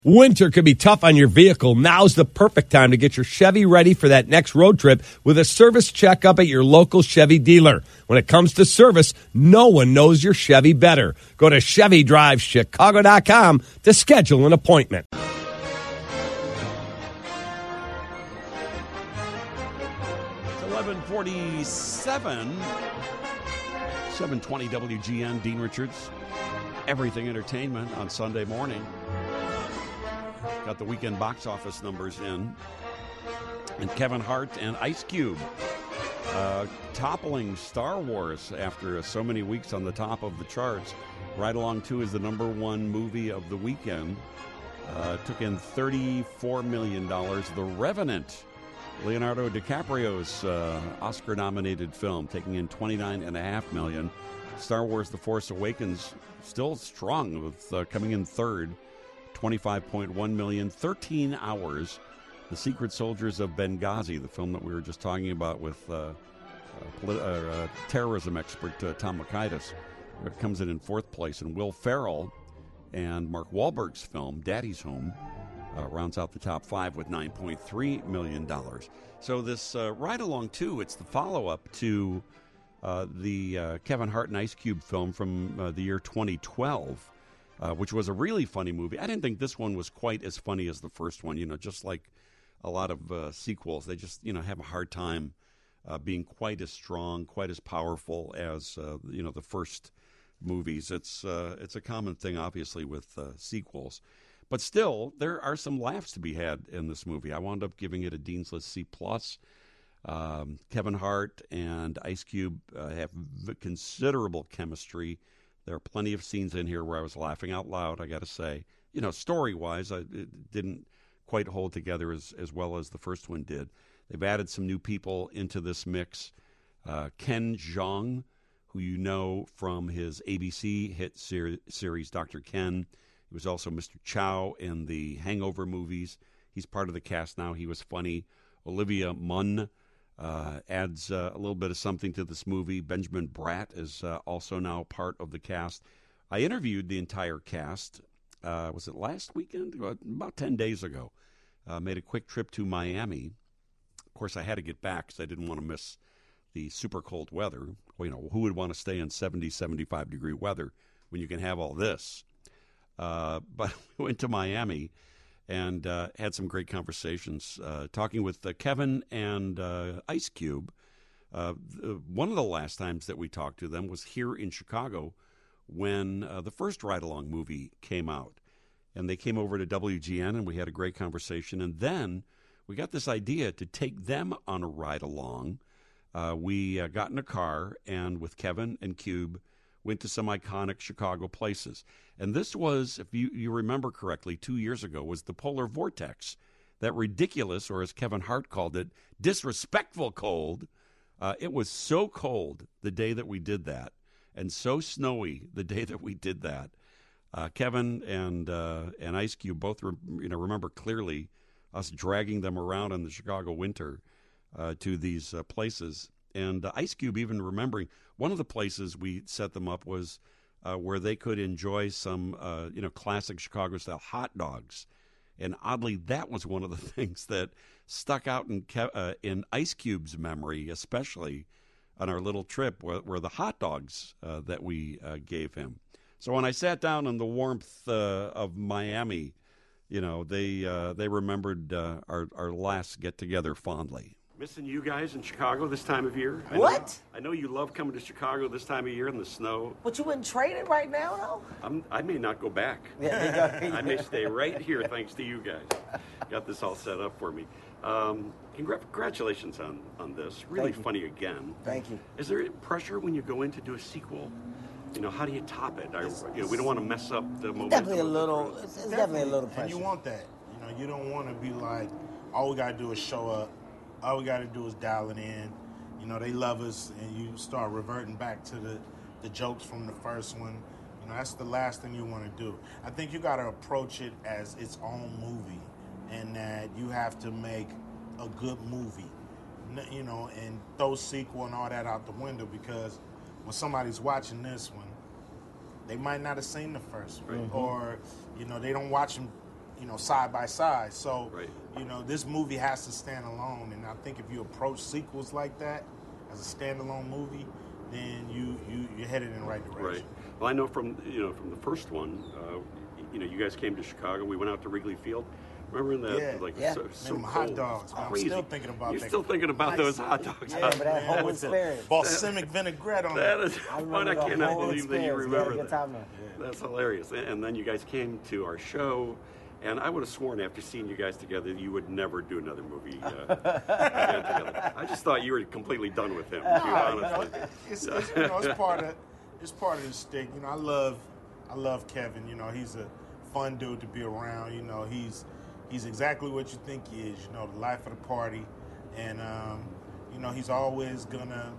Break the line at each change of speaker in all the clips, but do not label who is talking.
Winter could be tough on your vehicle. Now's the perfect time to get your Chevy ready for that next road trip with a service checkup at your local Chevy dealer. When it comes to service, no one knows your Chevy better. Go to ChevyDriveChicago.com to schedule an appointment.
It's 11:47, 720 WGN, Dean Richards, Everything Entertainment on Sunday morning. Got the weekend box office numbers in. And Kevin Hart and Ice Cube toppling Star Wars after so many weeks on the top of the charts. Ride Along 2 is the number one movie of the weekend. Took in $34 million. The Revenant, Leonardo DiCaprio's Oscar-nominated film, taking in $29.5 million. Star Wars The Force Awakens still strong with coming in third. $25.1 million, 13 hours. The Secret Soldiers of Benghazi, the film that we were just talking about with terrorism expert Tom Makaitis, comes in fourth place. And Will Ferrell and Mark Wahlberg's film, Daddy's Home, rounds out the top five with $9.3 million. So this Ride Along 2, it's the follow-up to the Kevin Hart and Ice Cube film from the year 2012. Which was a really funny movie. I didn't think this one was quite as funny as the first one. You know, just like a lot of sequels, they just, have a hard time being quite as strong, quite as powerful as, the first movies. It's a common thing, obviously, with sequels. But still, there are some laughs to be had in this movie. I wound up giving it a Dean's List C+. Kevin Hart and Ice Cube have considerable chemistry. There are plenty of scenes in here where I was laughing out loud, I got to say. Story-wise, it didn't quite hold together as well as the first one did. They've added some new people into this mix. Ken Jeong, who you know from his ABC hit series, Dr. Ken. He was also Mr. Chow in the Hangover movies. He's part of the cast now. He was funny. Olivia Munn adds a little bit of something to this movie. Benjamin Bratt is also now part of the cast. I interviewed the entire cast. Was it last weekend? About 10 days ago. Made a quick trip to Miami. Of course, I had to get back because I didn't want to miss the super cold weather. Who would want to stay in 70, 75-degree weather when you can have all this? But we went to Miami and had some great conversations, talking with Kevin and Ice Cube. One of the last times that we talked to them was here in Chicago when the first Ride Along movie came out. And they came over to WGN, and we had a great conversation. And then we got this idea to take them on a ride along. We got in a car, and with Kevin and Cube, went to some iconic Chicago places. And this was, if you remember correctly, 2 years ago, was the polar vortex. That ridiculous, or as Kevin Hart called it, disrespectful cold. It was so cold the day that we did that, and so snowy the day that we did that. Kevin and Ice Cube both remember clearly us dragging them around in the Chicago winter to these places. And Ice Cube even remembering one of the places we set them up was where they could enjoy some, classic Chicago-style hot dogs. And oddly, that was one of the things that stuck out in Ice Cube's memory, especially on our little trip, were the hot dogs that we gave him. So when I sat down in the warmth of Miami, they remembered our last get-together fondly. Missing you guys in Chicago this time of year. I know you love coming to Chicago this time of year in the snow.
But you wouldn't trade it right now, though?
I may not go back.
Yeah,
I may stay right here thanks to you guys. Got this all set up for me. Congratulations on this. Really funny again.
Thank you.
Is there pressure when you go in to do a sequel? How do you top it? We don't want to mess up the momentum.
Definitely a little. It's definitely a little pressure.
And you want that. You don't want to be like, all we got to do is show up. All we got to do is dial it in. They love us, and you start reverting back to the jokes from the first one. That's the last thing you want to do. I think you got to approach it as its own movie, and that you have to make a good movie, and throw sequel and all that out the window, because when somebody's watching this one, they might not have seen the first one, or they don't watch them side by side. So,
Right.
this movie has to stand alone. And I think if you approach sequels like that as a standalone movie, then you're headed in the right direction.
Right. Well, I know from the first one, you guys came to Chicago. We went out to Wrigley Field. Remember in the
Yeah.
So
Man, them hot
cold.
dogs. Man, I'm
Crazy.
still thinking about
You're
that.
still thinking about those hot dogs.
I remember that whole
with the
experience.
balsamic vinaigrette on
That
it.
is
I
fun.
remember
I
the
cannot
whole
believe that you
experience. We had a
remember
good
that.
time there.
That's hilarious. And then you guys came to our show, and I would have sworn after seeing you guys together, you would never do another movie together. I just thought you were completely done with him. To be honest.
It's part of the stick. I love Kevin. He's a fun dude to be around. He's exactly what you think he is. The life of the party, and he's always gonna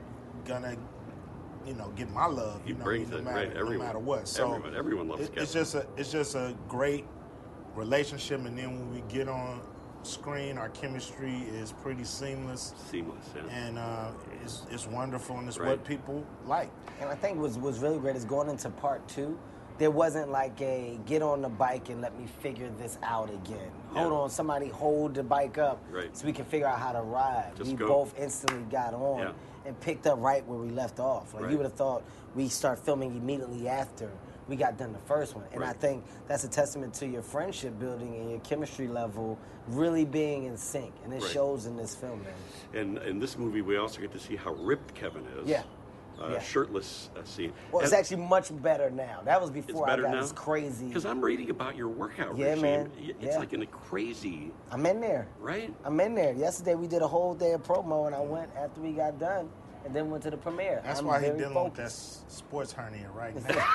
get my love.
He brings it, right?
No matter what. So
everyone loves Kevin.
It's just a great relationship, and then when we get on screen, our chemistry is pretty seamless.
Yeah.
And it's wonderful, and it's
Right.
what people like.
And I think was really great is going into part 2. There wasn't like a get on the bike and let me figure this out again. Hold on, somebody hold the bike up
Right.
so we can figure out how to ride.
Just
we
go.
both instantly got on
Yeah.
and picked up right where we left off. Like
Right.
you would have thought we start filming immediately after we got done the first one. And I
Right.
think that's a testament to your friendship building and your chemistry level really being in sync. And it
Right.
shows in this film, man.
And in this movie, we also get to see how ripped Kevin is.
Yeah. Yeah.
Shirtless scene.
Well, it's
And
actually much better now. That was
it's
before I
better
got
now?
this crazy.
Because I'm reading about your workout
Yeah,
regime.
man.
It's
Yeah.
like in a crazy,
I'm in there.
right?
I'm in there. Yesterday we did a whole day of promo, and I went after we got done, and then went to the premiere.
That's
I'm
why he's
very
dealing
focused.
with that sports hernia right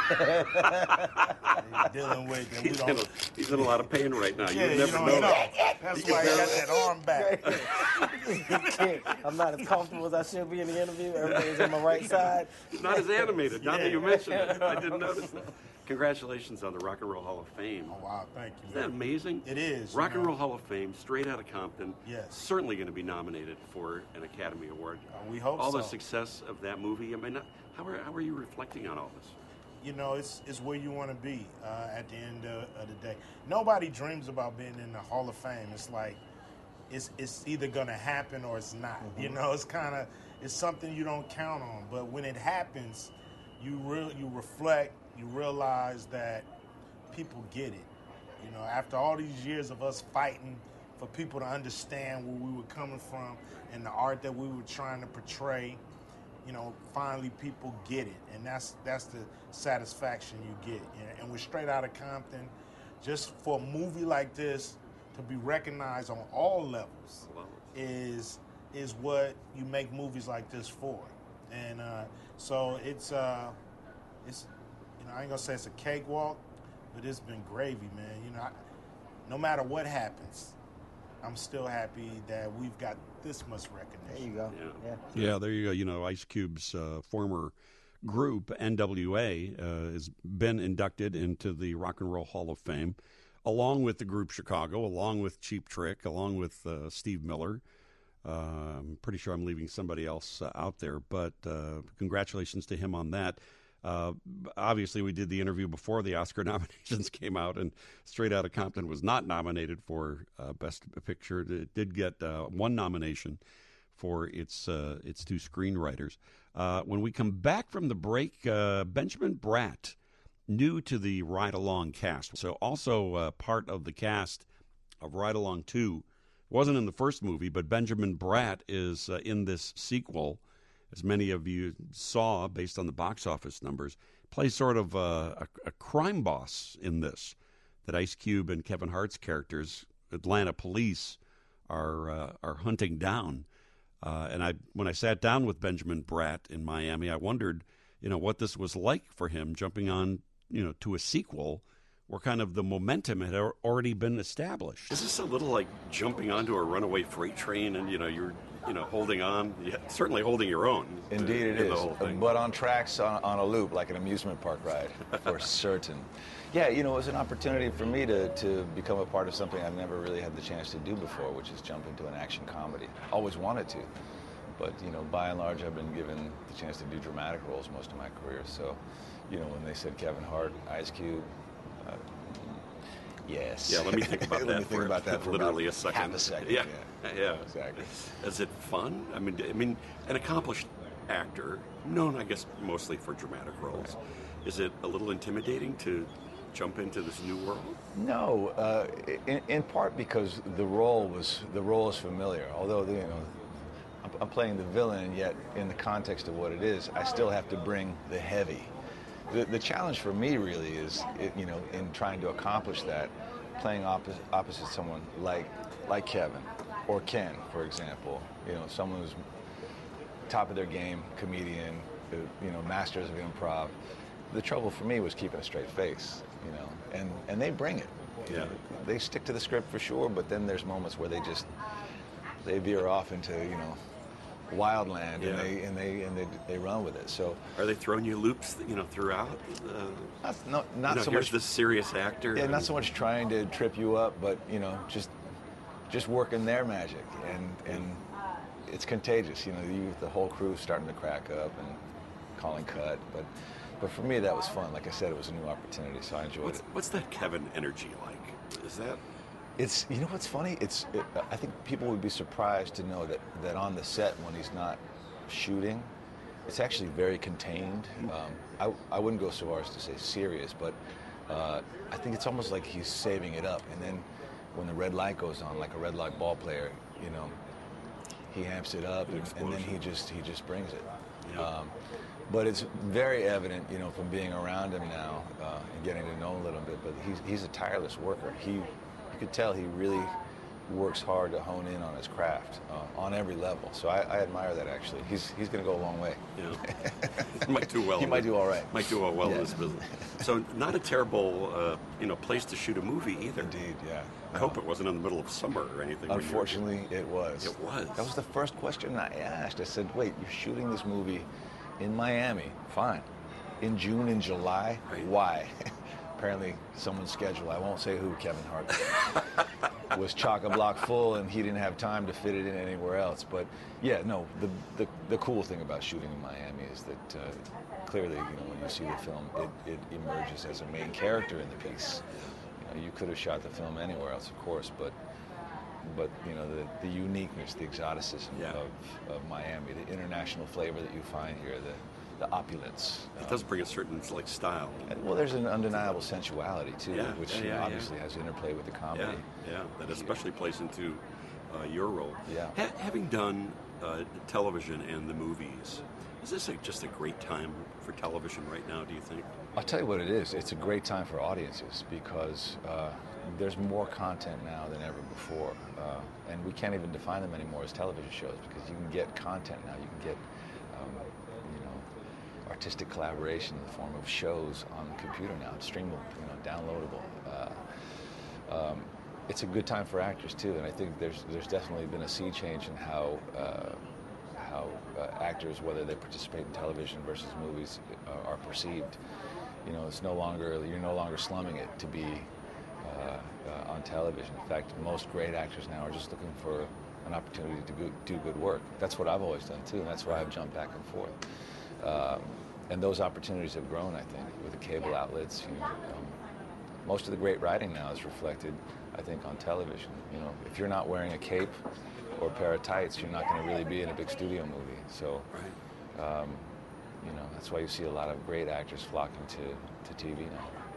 now. He's dealing with it. We don't.
He's in a lot of pain right now.
Yeah,
you never
don't
know.
That's why he got that arm back.
I'm not as comfortable as I should be in the interview. Everything's on my right side.
It's not as animated. Now that you mentioned it, I didn't notice that. Congratulations on the Rock and Roll Hall of Fame.
Oh, wow, thank you.
Isn't that amazing?
It is.
Rock and Roll Hall of Fame, straight out of Compton.
Yes.
Certainly going to be nominated for an Academy Award.
We hope
all
so.
the success of that movie. I mean, how are you reflecting on all this?
It's where you want to be at the end of the day. Nobody dreams about being in the Hall of Fame. It's like it's either going to happen or it's not.
Mm-hmm.
It's something you don't count on. But when it happens, you reflect. You realize that people get it. After all these years of us fighting for people to understand where we were coming from and the art that we were trying to portray, finally people get it. And that's the satisfaction you get. And we're straight out of Compton. Just for a movie like this to be recognized on all levels is what you make movies like this for. And so it's I ain't gonna say it's a cakewalk, but it's been gravy, man. No matter what happens, I'm still happy that we've got this much recognition.
There you go.
Yeah, there you go. Ice Cube's former group, NWA, has been inducted into the Rock and Roll Hall of Fame, along with the group Chicago, along with Cheap Trick, along with Steve Miller. I'm pretty sure I'm leaving somebody else out there, but congratulations to him on that. Obviously, we did the interview before the Oscar nominations came out, and Straight Outta Compton was not nominated for Best Picture. It did get one nomination for its two screenwriters. When we come back from the break, Benjamin Bratt, new to the Ride Along cast, so also part of the cast of Ride Along 2, wasn't in the first movie, but Benjamin Bratt is in this sequel. As many of you saw, based on the box office numbers, plays sort of a crime boss in this, that Ice Cube and Kevin Hart's characters, Atlanta police, are hunting down. And when I sat down with Benjamin Bratt in Miami, I wondered, what this was like for him, jumping on, to a sequel where kind of the momentum had already been established. Is this a little like jumping onto a runaway freight train and, you're holding on, certainly holding your own.
Indeed it is, but on tracks on a loop, like an amusement park ride, for certain. Yeah, it was an opportunity for me to become a part of something I've never really had the chance to do before, which is jump into an action comedy. Always wanted to, but, by and large, I've been given the chance to do dramatic roles most of my career. So, when they said Kevin Hart, Ice Cube, Yes.
Yeah, let me think about
Let
that
me think about that for
literally
about
a second.
half a second.
Yeah.
Exactly.
Is it fun? I mean, an accomplished actor, known, I guess, mostly for dramatic roles. Is it a little intimidating to jump into this new world?
No, in part because the role is familiar. Although I'm playing the villain, and yet in the context of what it is, I still have to bring the heavy. The challenge for me really is, in trying to accomplish that, playing opposite someone like Kevin or Ken, for example. Someone who's top of their game, comedian, masters of improv. The trouble for me was keeping a straight face, and they bring it.
Yeah.
They stick to the script for sure, but then there's moments where they veer off into wildland, and they run with it. So
are they throwing you loops, throughout?
Not so
here's
much
this serious actor.
Yeah, not so much trying to trip you up, but just working their magic, and it's contagious. The whole crew's starting to crack up and calling cut, but for me that was fun. Like I said, it was a new opportunity, so I enjoyed it.
What's that Kevin energy like? Is that?
It's what's funny. I think people would be surprised to know that on the set when he's not shooting, it's actually very contained. I wouldn't go so far as to say serious, but I think it's almost like he's saving it up. And then when the red light goes on, like a red light ball player, he amps it up, and then he just brings it.
Yeah.
But it's very evident, from being around him now and getting to know him a little bit. But he's a tireless worker. You could tell he really works hard to hone in on his craft on every level. So I admire that, actually. He's going to go a long way.
Yeah. He might do well.
He might do all right.
Might do well in this business. So not a terrible, place to shoot a movie either.
Indeed, yeah.
I hope it wasn't in the middle of summer or anything.
Unfortunately, it was.
It was.
That was the first question I asked. I said, wait, you're shooting this movie in Miami. Fine. In June and July?
Right.
Why? Apparently, someone's schedule, I won't say who, Kevin Hart, was chock-a-block full, and he didn't have time to fit it in anywhere else. But yeah, no, the cool thing about shooting in Miami is that clearly, when you see the film, it emerges as a main character in the piece. You could have shot the film anywhere else, of course, but the uniqueness, the exoticism of Miami, the international flavor that you find here, the opulence.
It does bring a certain style.
Well, there's an undeniable sensuality too, which obviously has interplay with the comedy.
Yeah, that especially plays into your role.
Yeah.
Having done television and the movies, is this just a great time for television right now, do you think?
I'll tell you what it is. It's a great time for audiences because there's more content now than ever before. And we can't even define them anymore as television shows because you can get content now. You can get artistic collaboration in the form of shows on the computer now. It's streamable, downloadable. It's a good time for actors too, and I think there's definitely been a sea change in how actors, whether they participate in television versus movies, are perceived. It's no longer, you're no longer slumming it to be on television. In fact, most great actors now are just looking for an opportunity to do good work. That's what I've always done too, and that's why I've jumped back and forth. And those opportunities have grown, I think, with the cable outlets. Most of the great writing now is reflected, I think, on television. If you're not wearing a cape or a pair of tights, you're not going to really be in a big studio movie. So, that's why you see a lot of great actors flocking to TV now.